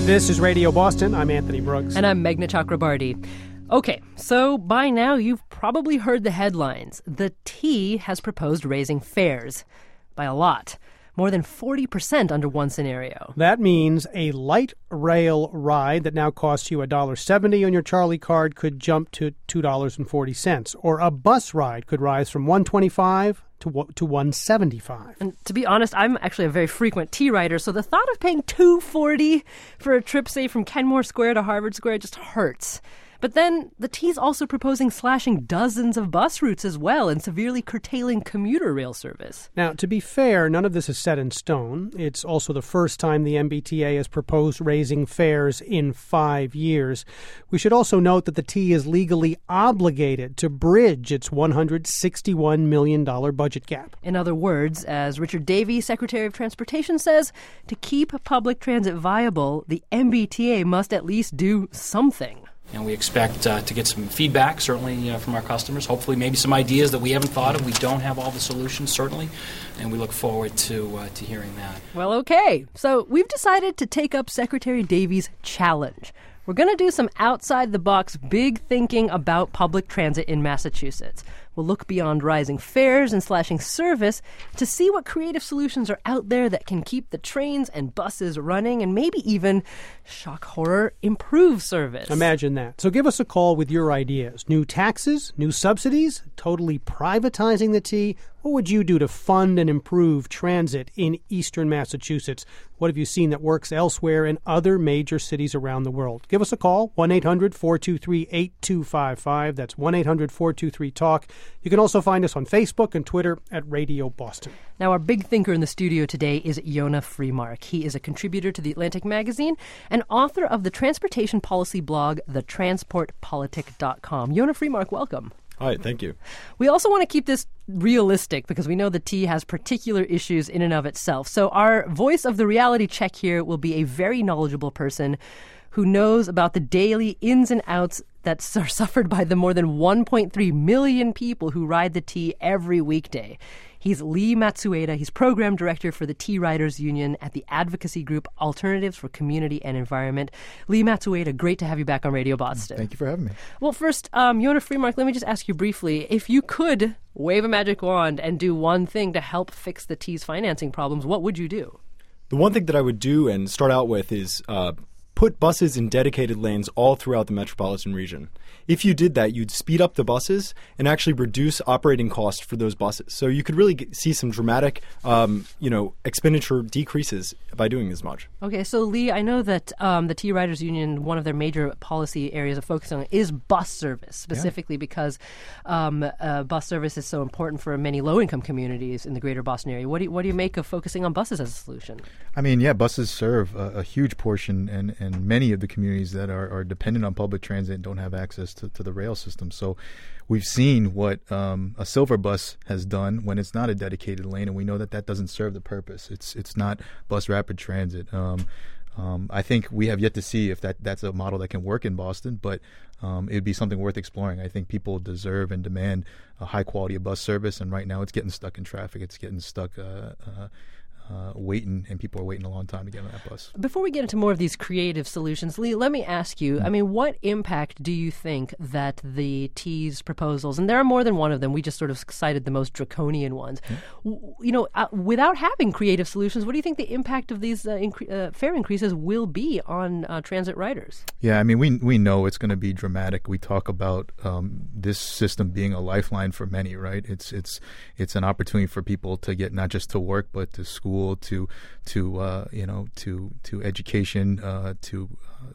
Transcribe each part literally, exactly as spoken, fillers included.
This is Radio Boston. I'm Anthony Brooks. And I'm Meghna Chakrabarty. Okay, so by now you've probably heard the headlines. The T has proposed raising fares by a lot. More than forty percent under one scenario. That means a light rail ride that now costs you one dollar seventy on your Charlie card could jump to two dollars and forty cents. Or a bus ride could rise from one dollar twenty-five to to one dollar seventy-five. And to be honest, I'm actually a very frequent T rider, so the thought of paying two dollars and forty cents for a trip, say, from Kenmore Square to Harvard Square just hurts. But then the T's also proposing slashing dozens of bus routes as well and severely curtailing commuter rail service. Now, to be fair, none of this is set in stone. It's also the first time the M B T A has proposed raising fares in five years. We should also note that the T is legally obligated to bridge its one hundred sixty-one million dollars budget gap. In other words, as Richard Davey, Secretary of Transportation, says, to keep public transit viable, the M B T A must at least do something. And we expect uh, to get some feedback, certainly, uh, from our customers. Hopefully, maybe some ideas that we haven't thought of. We don't have all the solutions, certainly, and we look forward to uh, to hearing that. Well, okay. So we've decided to take up Secretary Davey's challenge. We're going to do some outside-the-box big thinking about public transit in Massachusetts. We'll look beyond rising fares and slashing service to see what creative solutions are out there that can keep the trains and buses running and maybe even, shock horror, improve service. Imagine that. So give us a call with your ideas. New taxes? New subsidies? Totally privatizing the T? What would you do to fund and improve transit in eastern Massachusetts? What have you seen that works elsewhere in other major cities around the world? Give us a call, one eight hundred four two three eight two five five. That's one eight hundred four two three talk. You can also find us on Facebook and Twitter at Radio Boston. Now, our big thinker in the studio today is Yonah Freemark. He is a contributor to The Atlantic Magazine and author of the transportation policy blog, the transport politic dot com. Yonah Freemark, welcome. Hi, thank you. We also want to keep this realistic because we know the T has particular issues in and of itself. So our voice of the reality check here will be a very knowledgeable person who knows about the daily ins and outs that are suffered by the more than one point three million people who ride the T every weekday. He's Lee Matsueda. He's program director for the T Riders Union at the advocacy group Alternatives for Community and Environment. Lee Matsueda, great to have you back on Radio Boston. Thank you for having me. Well, first, um, Yonah Freemark, let me just ask you briefly, if you could wave a magic wand and do one thing to help fix the T's financing problems, what would you do? The one thing that I would do and start out with is uh, put buses in dedicated lanes all throughout the metropolitan region. If you did that, you'd speed up the buses and actually reduce operating costs for those buses. So you could really get, see some dramatic, um, you know, expenditure decreases by doing as much. Okay, so Lee, I know that um, the T Riders Union, one of their major policy areas of focus on is bus service, specifically yeah. because um, uh, bus service is so important for many low-income communities in the greater Boston area. What do you, what do you make of focusing on buses as a solution? I mean, yeah, buses serve a, a huge portion, and, and many of the communities that are, are dependent on public transit and don't have access to, to the rail system. So we've seen what um, a silver bus has done when it's not a dedicated lane, and we know that that doesn't serve the purpose. It's it's not bus rapid transit. Um, um, I think we have yet to see if that, that's a model that can work in Boston, but um, it would be something worth exploring. I think people deserve and demand a high quality of bus service, and right now it's getting stuck in traffic. It's getting stuck uh, uh, Uh, waiting, and people are waiting a long time to get on that bus. Before we get into more of these creative solutions, Lee, let me ask you, I mean, what impact do you think that the T's proposals, and there are more than one of them, we just sort of cited the most draconian ones, yeah. w- you know, uh, without having creative solutions, what do you think the impact of these uh, incre- uh, fare increases will be on uh, transit riders? Yeah, I mean, we we know it's going to be dramatic. We talk about um, this system being a lifeline for many, right? It's it's it's an opportunity for people to get not just to work, but to school, to to uh, you know to to education, uh, to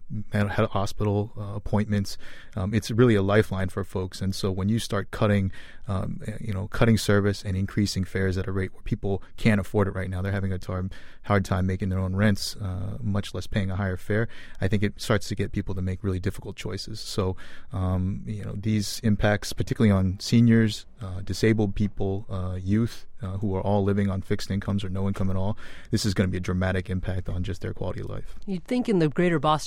uh, hospital uh, appointments. Um, it's really a lifeline for folks, and so when you start cutting, um, you know, cutting service and increasing fares at a rate where people can't afford it right now, they're having a tar- hard time making their own rents, uh, much less paying a higher fare. I think it starts to get people to make really difficult choices. So um, you know, these impacts, particularly on seniors, uh, disabled people, uh, youth, uh, who are all living on fixed incomes or no income at all. This is going to be a dramatic impact on just their quality of life. You'd think in the greater Boston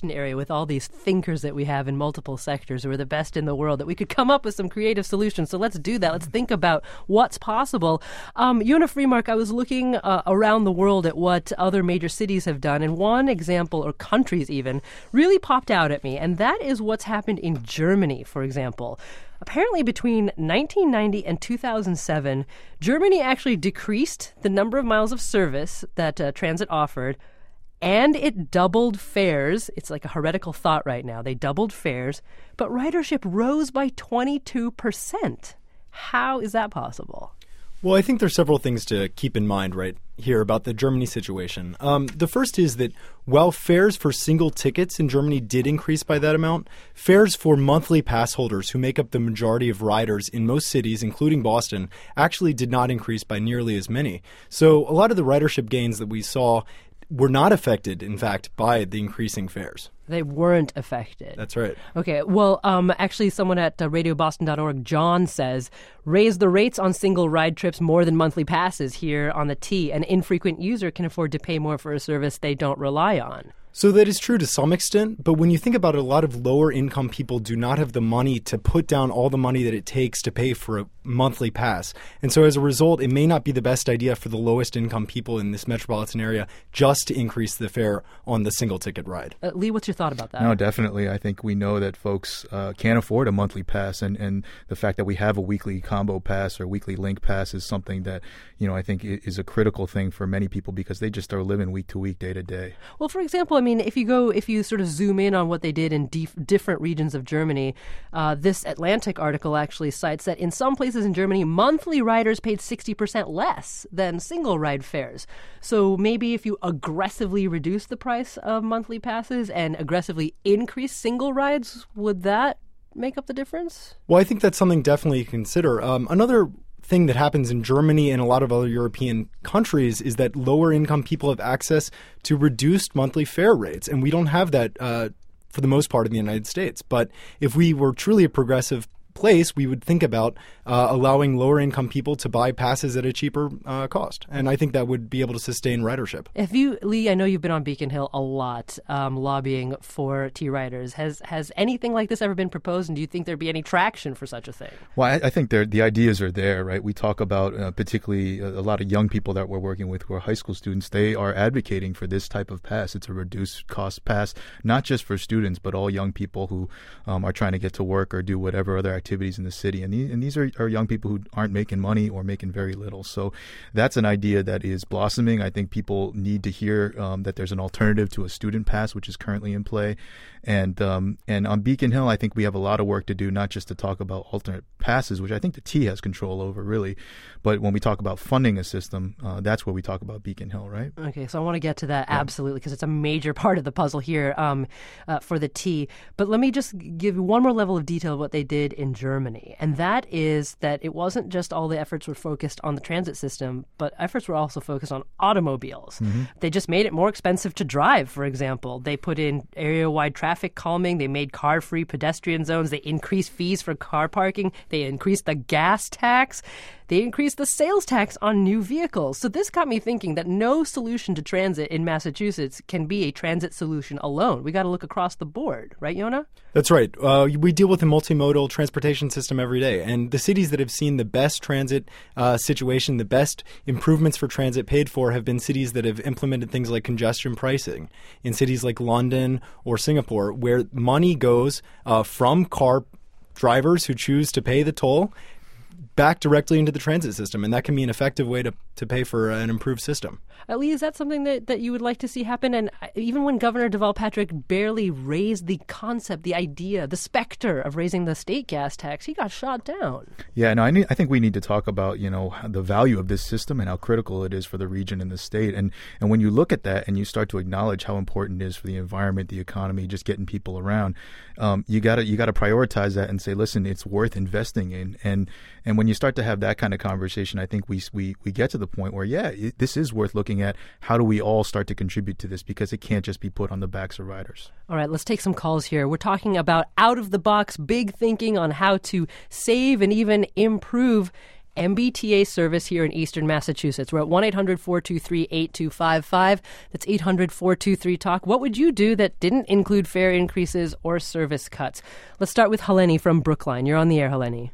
Boston area with all these thinkers that we have in multiple sectors who are the best in the world, that we could come up with some creative solutions. So let's do that. Let's think about what's possible. Um, Yonah Freemark, I was looking uh, around the world at what other major cities have done, and one example, or countries even, really popped out at me, and that is what's happened in Germany, for example. Apparently, between nineteen ninety and two thousand seven, Germany actually decreased the number of miles of service that uh, transit offered, and it doubled fares. It's like a heretical thought right now. They doubled fares, but ridership rose by twenty-two percent. How is that possible? Well, I think there's several things to keep in mind right here about the Germany situation. Um, the first is that while fares for single tickets in Germany did increase by that amount, fares for monthly pass holders, who make up the majority of riders in most cities, including Boston, actually did not increase by nearly as many. So a lot of the ridership gains that we saw were not affected, in fact, by the increasing fares. They weren't affected. That's right. Okay. Well, um, actually, someone at uh, radio boston dot org, John, says, raise the rates on single ride trips more than monthly passes here on the T. An infrequent user can afford to pay more for a service they don't rely on. So that is true to some extent, but when you think about it, a lot of lower income people do not have the money to put down all the money that it takes to pay for a monthly pass. And so as a result, it may not be the best idea for the lowest income people in this metropolitan area just to increase the fare on the single ticket ride. Uh, Lee, what's your thought about that? No, definitely. I think we know that folks uh, can't afford a monthly pass, and, and the fact that we have a weekly combo pass or weekly link pass is something that, you know, I think is a critical thing for many people because they just are living week to week, day to day. Well, for example, I mean, if you go, if you sort of zoom in on what they did in dif- different regions of Germany, uh, this Atlantic article actually cites that in some places in Germany, monthly riders paid sixty percent less than single ride fares. So maybe if you aggressively reduce the price of monthly passes and aggressively increase single rides, would that make up the difference? Well, I think that's something definitely to consider. Um, another thing that happens in Germany and a lot of other European countries is that lower income people have access to reduced monthly fare rates. And we don't have that uh, for the most part in the United States. But if we were truly a progressive place, we would think about uh, allowing lower income people to buy passes at a cheaper uh, cost. And I think that would be able to sustain ridership. If you, Lee, I know you've been on Beacon Hill a lot um, lobbying for T-Riders. Has has anything like this ever been proposed, and do you think there'd be any traction for such a thing? Well, I, I think the ideas are there, right? We talk about uh, particularly a, a lot of young people that we're working with who are high school students. They are advocating for this type of pass. It's a reduced cost pass, not just for students, but all young people who um, are trying to get to work or do whatever other activities in the city. And these, and these are, are young people who aren't making money or making very little. So that's an idea that is blossoming. I think people need to hear um, that there's an alternative to a student pass, which is currently in play. And um, and on Beacon Hill, I think we have a lot of work to do, not just to talk about alternate passes, which I think the T has control over, really. But when we talk about funding a system, uh, that's where we talk about Beacon Hill, right? Okay, so I want to get to that yeah. absolutely, because it's a major part of the puzzle here um, uh, for the T. But let me just give you one more level of detail of what they did in Germany. And that is that it wasn't just all the efforts were focused on the transit system, but efforts were also focused on automobiles. Mm-hmm. They just made it more expensive to drive, for example. They put in area-wide traffic calming. They made car-free pedestrian zones. They increased fees for car parking. They increased the gas tax. They increased the sales tax on new vehicles. So this got me thinking that no solution to transit in Massachusetts can be a transit solution alone. We got to look across the board. Right, Yonah? That's right. Uh, we deal with a multimodal transportation system every day. And the cities that have seen the best transit uh, situation, the best improvements for transit paid for, have been cities that have implemented things like congestion pricing. In cities like London or Singapore, where money goes uh, from car drivers who choose to pay the toll back directly into the transit system. And that can be an effective way to, to pay for an improved system. Uh, Lee, is that something that, that you would like to see happen? And even when Governor Deval Patrick barely raised the concept, the idea, the specter of raising the state gas tax, he got shot down. Yeah, no, I, need, I think we need to talk about, you know, the value of this system and how critical it is for the region and the state. And and when you look at that and you start to acknowledge how important it is for the environment, the economy, just getting people around, um, you gotta you gotta prioritize that and say, listen, it's worth investing in. And and when you start to have that kind of conversation, I think we we we get to the point where, yeah, it, this is worth looking at how do we all start to contribute to this, because it can't just be put on the backs of riders. All right, let's take some calls here. We're talking about out-of-the-box, big thinking on how to save and even improve M B T A service here in Eastern Massachusetts. We're at one eight hundred four two three eight two five five. That's eight hundred four two three talk. What would you do that didn't include fare increases or service cuts? Let's start with Helene from Brookline. You're on the air, Helene.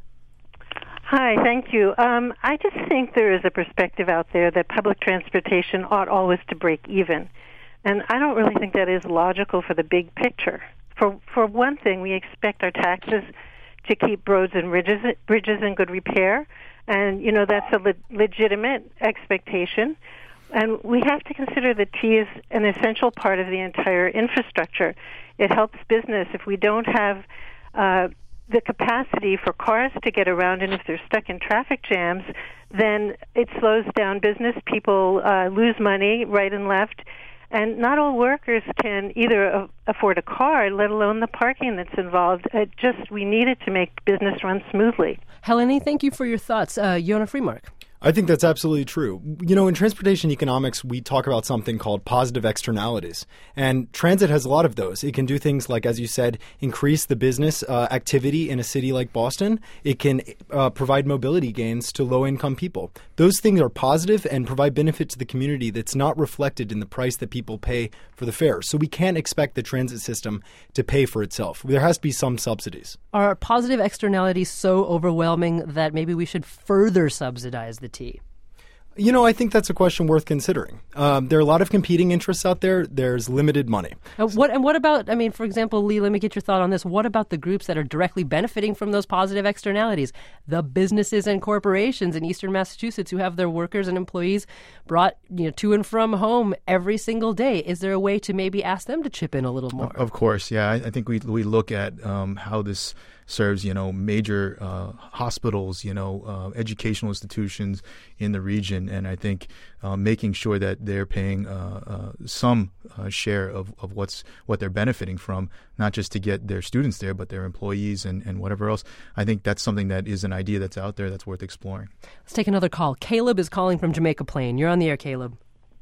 Hi, thank you. Um, I just think there is a perspective out there that public transportation ought always to break even. And I don't really think that is logical for the big picture. For for one thing, we expect our taxes to keep roads and bridges, bridges in good repair. And, you know, that's a le- legitimate expectation. And we have to consider that T is an essential part of the entire infrastructure. It helps business. If we don't have uh, the capacity for cars to get around, and if they're stuck in traffic jams, then it slows down business. People uh, lose money right and left. And not all workers can either a- afford a car, let alone the parking that's involved. It just, we need it to make business run smoothly. Helene, thank you for your thoughts. Uh, Yonah Freemark. I think that's absolutely true. You know, in transportation economics, we talk about something called positive externalities. And transit has a lot of those. It can do things like, as you said, increase the business uh, activity in a city like Boston. It can uh, provide mobility gains to low-income people. Those things are positive and provide benefit to the community that's not reflected in the price that people pay for the fare. So we can't expect the transit system to pay for itself. There has to be some subsidies. Are positive externalities so overwhelming that maybe we should further subsidize the T? You know, I think that's a question worth considering. Um, there are a lot of competing interests out there. There's limited money. Uh, what and what about, I mean, for example, Lee, let me get your thought on this. What about the groups that are directly benefiting from those positive externalities? The businesses and corporations in Eastern Massachusetts who have their workers and employees brought, you know, to and from home every single day. Is there a way to maybe ask them to chip in a little more? Of course, yeah. I, I think we we look at um, how this serves, you know, major uh, hospitals, you know, uh, educational institutions in the region. And I think uh, making sure that they're paying uh, uh, some uh, share of, of what's what they're benefiting from, not just to get their students there, but their employees and, and whatever else. I think that's something that is an idea that's out there that's worth exploring. Let's take another call. Caleb is calling from Jamaica Plain. You're on the air, Caleb.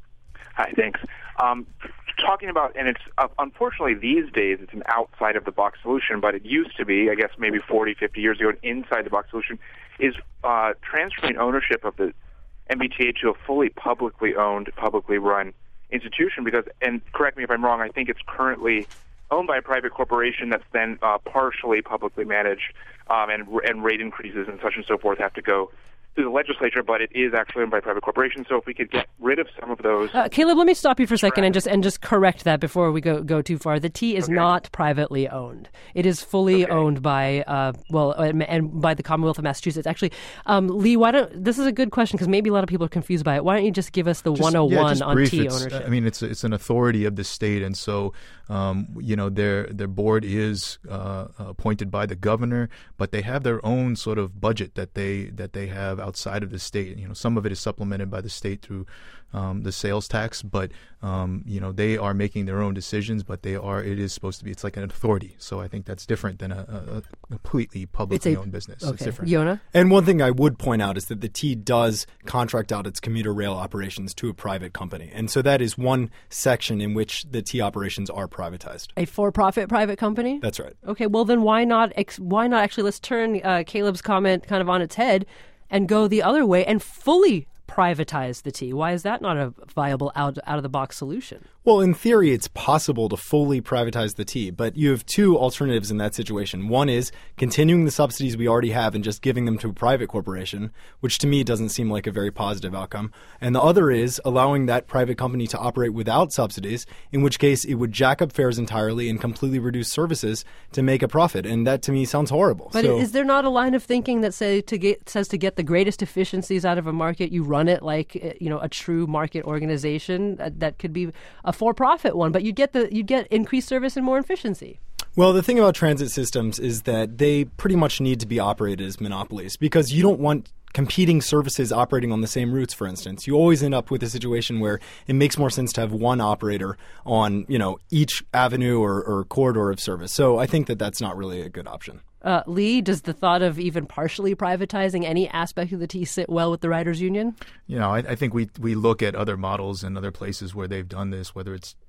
Hi, thanks. Um, talking about, and it's uh, unfortunately these days it's an outside-of-the-box solution, but it used to be, I guess maybe forty, fifty years ago, an inside-the-box solution, is uh, transferring ownership of the M B T A to a fully publicly owned, publicly run institution. Because, and correct me if I'm wrong, I think it's currently owned by a private corporation that's then uh, partially publicly managed, um, and, and rate increases and such and so forth have to go through the legislature, but it is actually owned by private corporations. So if we could get rid of some of those, uh, Caleb, let me stop you for a second and just and just correct that before we go go too far. The T is okay. not privately owned; it is fully okay. owned by uh, well, and, and by the Commonwealth of Massachusetts. Actually, um, Lee, why don't this is a good question because maybe a lot of people are confused by it. Why don't you just give us the Just, one oh one yeah, just on brief. T It's, ownership? I mean, it's it's an authority of the state, and so um, you know their their board is uh, appointed by the governor, but they have their own sort of budget that they that they have outside of the state. You know, some of it is supplemented by the state through um, the sales tax, but um, you know they are making their own decisions. But they are it is supposed to be it's like an authority. So I think that's different than a, a, a completely publicly a, owned business. Okay, it's different. Yonah? And one thing I would point out is that the T does contract out its commuter rail operations to a private company. And so that is one section in which the T operations are privatized. A for-profit private company? That's right. Okay, well then why not? Ex- why not actually? Let's turn uh, Caleb's comment kind of on its head and go the other way and fully privatize the T. Why is that not a viable out out of the box solution? Well, in theory, it's possible to fully privatize the T, but you have two alternatives in that situation. One is continuing the subsidies we already have and just giving them to a private corporation, which to me doesn't seem like a very positive outcome. And the other is allowing that private company to operate without subsidies, in which case it would jack up fares entirely and completely reduce services to make a profit. And that to me sounds horrible. But so, is there not a line of thinking that say to get says to get the greatest efficiencies out of a market, you run it like, you know, a true market organization that, that could be a for-profit one, but you get the you get increased service and more efficiency? Well, the thing about transit systems is that they pretty much need to be operated as monopolies because you don't want competing services operating on the same routes, for instance. You always end up with a situation where it makes more sense to have one operator on, you know, each avenue or, or corridor of service. So I think that that's not really a good option. Uh, Lee, does the thought of even partially privatizing any aspect of the T sit well with the Writers Union? You know, I, I think we we look at other models and other places where they've done this, whether it's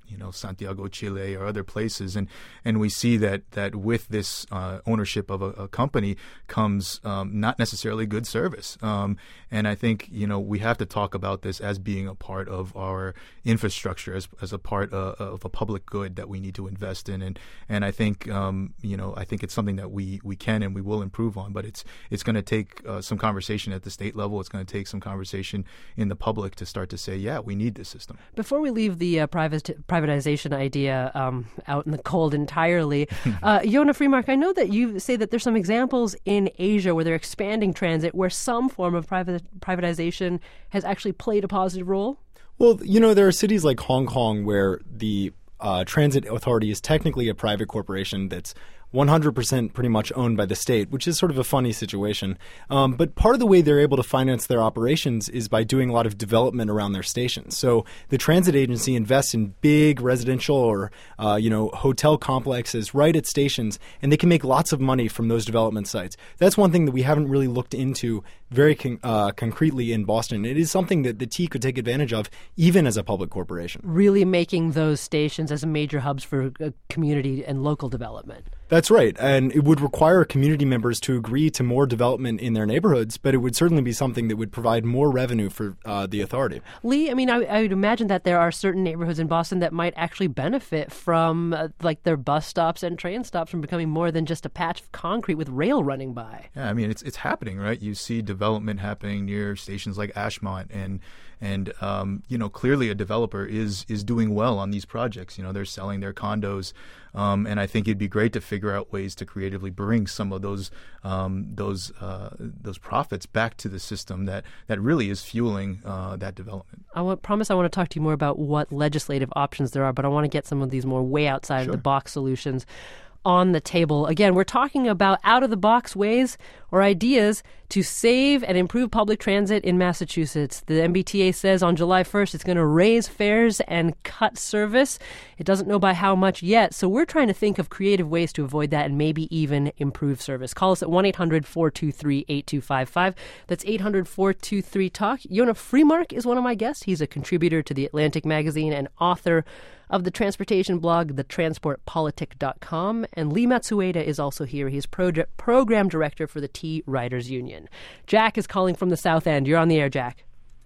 you know, Santiago, Chile, or other places, and and we see that that with this uh, ownership of a, a company comes um, not necessarily good service. Um, and I think, you know, we have to talk about this as being a part of our infrastructure, as as a part uh, of a public good that we need to invest in. And and I think um, you know, I think it's something that we we can and we will improve on. But it's it's going to take uh, some conversation at the state level. It's going to take some conversation in the public to start to say, yeah, we need this system. Before we leave the uh, private, privatization idea um, out in the cold entirely, uh, Yonah Freemark, I know that you say that there's some examples in Asia where they're expanding transit where some form of private, privatization has actually played a positive role. Well, you know, there are cities like Hong Kong where the uh, transit authority is technically a private corporation that's one hundred percent pretty much owned by the state, which is sort of a funny situation. Um, but part of the way they're able to finance their operations is by doing a lot of development around their stations. So the transit agency invests in big residential or, uh, you know, hotel complexes right at stations, and they can make lots of money from those development sites. That's one thing that we haven't really looked into very con- uh, concretely in Boston. It is something that the T could take advantage of even as a public corporation. Really making those stations as major hubs for uh, community and local development. That's right. And it would require community members to agree to more development in their neighborhoods, but it would certainly be something that would provide more revenue for uh, the authority. Lee, I mean, I, I would imagine that there are certain neighborhoods in Boston that might actually benefit from uh, like their bus stops and train stops from becoming more than just a patch of concrete with rail running by. Yeah, I mean, it's it's happening, right? You see development happening near stations like Ashmont, and and um, you know, clearly a developer is is doing well on these projects. You know, they're selling their condos. Um, and I think it'd be great to figure out ways to creatively bring some of those um, those uh, those profits back to the system that, that really is fueling uh, that development. I want, promise I want to talk to you more about what legislative options there are, but I want to get some of these more way outside Sure. of the box solutions on the table. Again, we're talking about out-of-the-box ways or ideas to save and improve public transit in Massachusetts. The M B T A says on July first it's going to raise fares and cut service. It doesn't know by how much yet, so we're trying to think of creative ways to avoid that and maybe even improve service. Call us at one eight hundred four two three eight two five five. That's eight hundred four two three talk. Yonah Freemark is one of my guests. He's a contributor to The Atlantic magazine and author of the transportation blog, the transport politic dot com. And Lee Matsueda is also here. He's pro- program director for the T Riders Union. Jack is calling from the South End. You're on the air, Jack.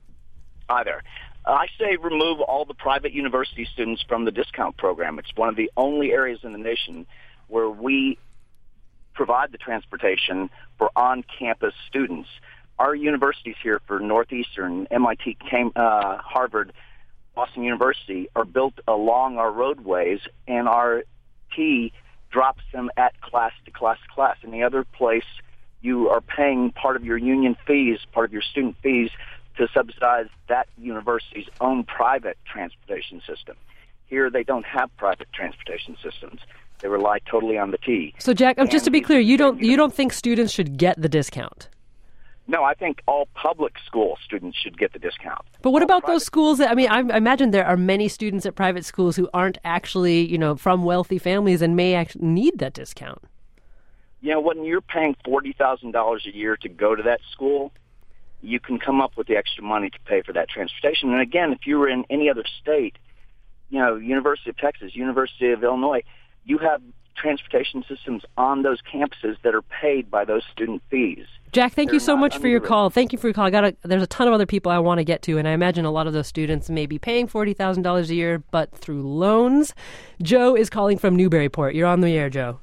Hi there. Uh, I say remove all the private university students from the discount program. It's one of the only areas in the nation where we provide the transportation for on-campus students. Our universities here for Northeastern, M I T, Cam- uh, Harvard, Boston University are built along our roadways, and our T drops them at class to class to class. In the other place, you are paying part of your union fees, part of your student fees, to subsidize that university's own private transportation system. Here, they don't have private transportation systems. They rely totally on the T. So, Jack, and just to be clear, you don't you don't think students should get the discount? No, I think all public school students should get the discount. But what all about private- those schools that, I mean, I, I imagine there are many students at private schools who aren't actually, you know, from wealthy families and may actually need that discount. You know, when you're paying forty thousand dollars a year to go to that school, you can come up with the extra money to pay for that transportation. And again, if you were in any other state, you know, University of Texas, University of Illinois, you have transportation systems on those campuses that are paid by those student fees. Jack, thank They're you so not much for your underwritten. call. Thank you for your call. I got a, there's a ton of other people I want to get to, and I imagine a lot of those students may be paying forty thousand dollars a year, but through loans. Joe is calling from Newburyport. You're on the air, Joe.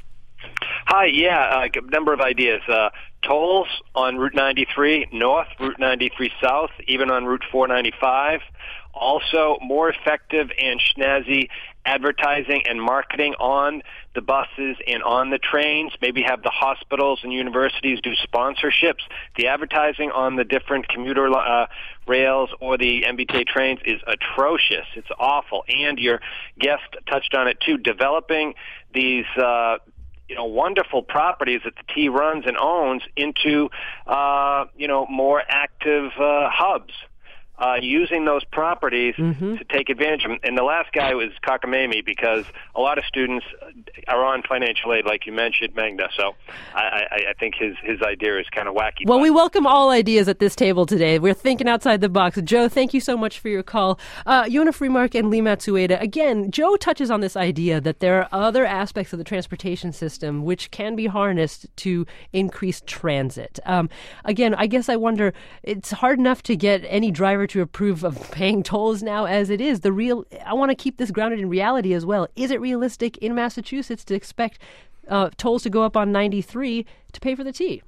Hi, yeah, a number of ideas. Uh, tolls on Route ninety-three North, Route ninety-three South, even on Route four ninety-five. Also, more effective and snazzy advertising and marketing on the buses and on the trains. Maybe have the hospitals and universities do sponsorships. The advertising on the different commuter uh, rails or the M B T A trains is atrocious. It's awful. And your guest touched on it, too, developing these uh, you know, wonderful properties that the T runs and owns into, uh, you know, more active uh, hubs. uh, using those properties mm-hmm. to take advantage of them. And the last guy was cockamamie, because a lot of students are on financial aid, like you mentioned, Magda. So I, I, I think his, his idea is kind of wacky. Well, we welcome all ideas at this table today. We're thinking outside the box. Joe, thank you so much for your call. Uh, Yonah Freemark and Lee Matsueda. Again, Joe touches on this idea that there are other aspects of the transportation system which can be harnessed to increase transit. Um, again, I guess I wonder, it's hard enough to get any driver to approve of paying tolls now as it is. The real, I want to keep this grounded in reality as well. Is it realistic in Massachusetts to expect uh, tolls to go up on ninety-three to pay for the T?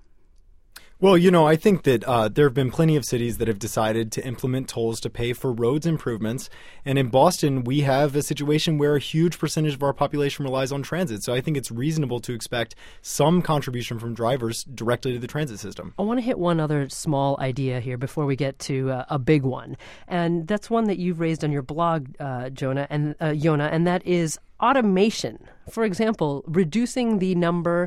Well, you know, I think that uh, there have been plenty of cities that have decided to implement tolls to pay for roads improvements. And in Boston, we have a situation where a huge percentage of our population relies on transit. So I think it's reasonable to expect some contribution from drivers directly to the transit system. I want to hit one other small idea here before we get to uh, a big one. And that's one that you've raised on your blog, uh, Jonah, and uh, Yonah, and that is automation. For example, reducing the number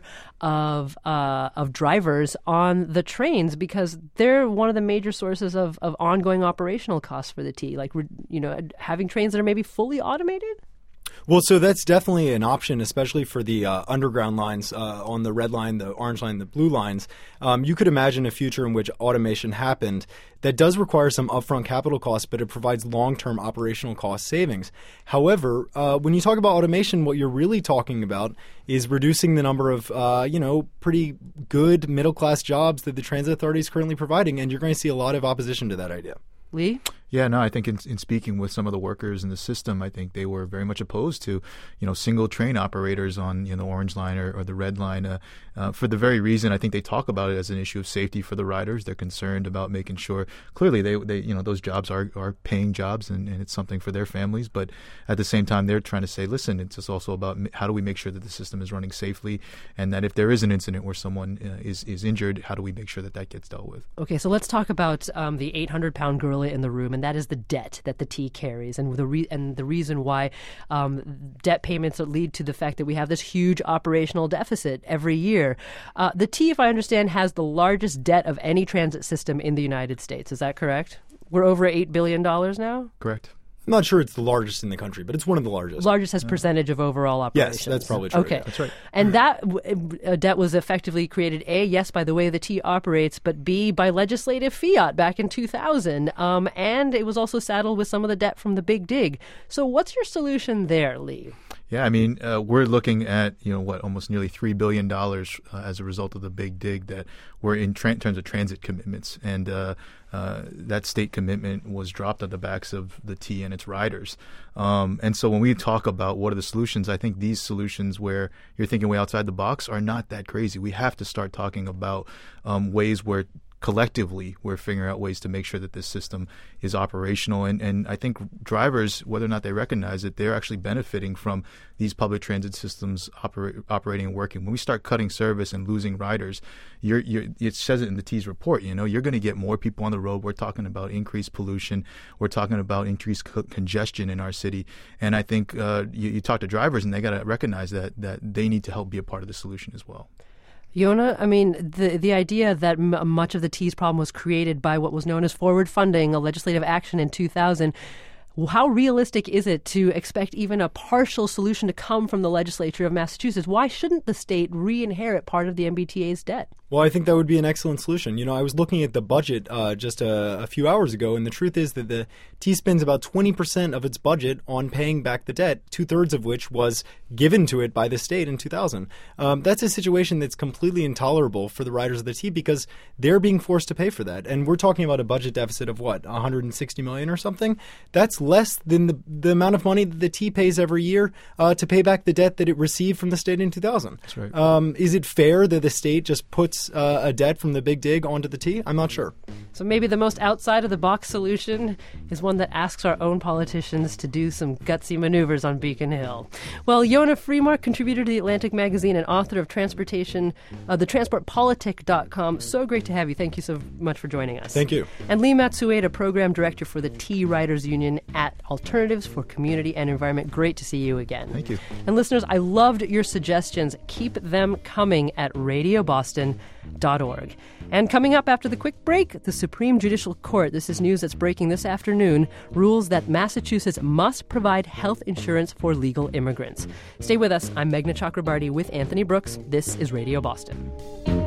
of uh, of drivers on the trains, because they're one of the major sources of, of ongoing operational costs for the T. Like, you know, having trains that are maybe fully automated. Well, so that's definitely an option, especially for the uh, underground lines uh, on the red line, the orange line, the blue lines. Um, you could imagine a future in which automation happened that does require some upfront capital costs, but it provides long-term operational cost savings. However, uh, when you talk about automation, what you're really talking about is reducing the number of, uh, you know, pretty good middle-class jobs that the transit authority is currently providing, and you're going to see a lot of opposition to that idea. Lee? Yeah, no, I think in, in speaking with some of the workers in the system, I think they were very much opposed to, you know, single train operators on, you know, the orange line or, or the red line uh, uh, for the very reason. I think they talk about it as an issue of safety for the riders. They're concerned about making sure, clearly, they, they you know, those jobs are, are paying jobs and, and it's something for their families. But at the same time, they're trying to say, listen, it's just also about how do we make sure that the system is running safely, and that if there is an incident where someone uh, is, is injured, how do we make sure that that gets dealt with? Okay, so let's talk about um, the eight hundred pound gorilla in the room, and that is the debt that the T carries, and the re- and the reason why um, debt payments lead to the fact that we have this huge operational deficit every year. Uh, the T, if I understand, has the largest debt of any transit system in the United States. Is that correct? We're over eight billion dollars now? Correct. I'm not sure it's the largest in the country, but it's one of the largest. Largest as percentage of overall operations. Yes, that's probably true. Okay. Yeah. That's right. And that uh, debt was effectively created, A, yes, by the way the T operates, but B, by legislative fiat back in two thousand. Um, and it was also saddled with some of the debt from the Big Dig. So what's your solution there, Lee? Yeah, I mean, uh, we're looking at, you know, what, almost nearly three billion dollars uh, as a result of the Big Dig that were in tra- terms of transit commitments. And uh, uh, that state commitment was dropped on the backs of the T and its riders. Um, and so when we talk about what are the solutions, I think these solutions where you're thinking way outside the box are not that crazy. We have to start talking about um, ways where collectively we're figuring out ways to make sure that this system is operational. And, and I think drivers, whether or not they recognize it, they're actually benefiting from these public transit systems oper- operating and working. When we start cutting service and losing riders, you're, you're, it says it in the T's report, you know, you're going to get more people on the road. We're talking about increased pollution. We're talking about increased co- congestion in our city. And I think uh, you, you talk to drivers and they got to recognize that, that they need to help be a part of the solution as well. Yonah, I mean, the the idea that m- much of the T's problem was created by what was known as forward funding, a legislative action in two thousand, how realistic is it to expect even a partial solution to come from the legislature of Massachusetts? Why shouldn't the state re-inherit part of the M B T A's debt? Well, I think that would be an excellent solution. You know, I was looking at the budget uh, just a, a few hours ago, and the truth is that the T spends about twenty percent of its budget on paying back the debt, two-thirds of which was given to it by the state in two thousand. Um, that's a situation that's completely intolerable for the riders of the T because they're being forced to pay for that. And we're talking about a budget deficit of, what, one hundred sixty million dollars or something? That's less than the, the amount of money that the T pays every year uh, to pay back the debt that it received from the state in two thousand. That's right. Um, is it fair that the state just puts Uh, a debt from the Big Dig onto the T? I'm not sure. So maybe the most outside-of-the-box solution is one that asks our own politicians to do some gutsy maneuvers on Beacon Hill. Well, Yonah Freemark, contributor to the Atlantic Magazine and author of Transportation, uh, the transport politic dot com. So great to have you. Thank you so much for joining us. Thank you. And Lee Matsueda, program director for the T Riders Union at Alternatives for Community and Environment. Great to see you again. Thank you. And listeners, I loved your suggestions. Keep them coming at Radio Boston. dot org. And coming up after the quick break, the Supreme Judicial Court, this is news that's breaking this afternoon, rules that Massachusetts must provide health insurance for legal immigrants. Stay with us. I'm Meghna Chakrabarty with Anthony Brooks. This is Radio Boston.